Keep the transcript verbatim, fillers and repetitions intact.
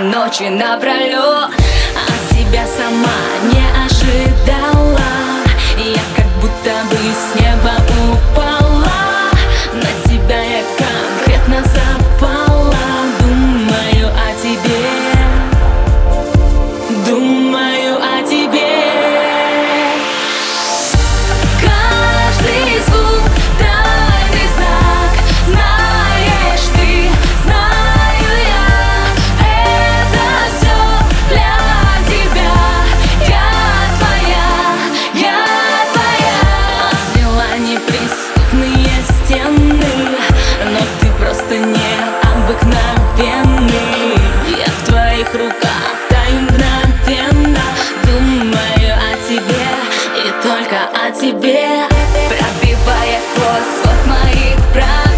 ночи напролет, а себя сама не ожидала. Я как будто бы с неба упала, на тебя я конкретно запала. Думаю о тебе, думаю о тебе. Каждый звук тайный знак, знаешь ты, знаю я. Это все для тебя. Я твоя, я твоя. Свела неприступные стены, но ты просто необыкновенный. Я в твоих руках таю мгновенно. Думаю о тебе и только о тебе, пробивая сквозь свод моих прав.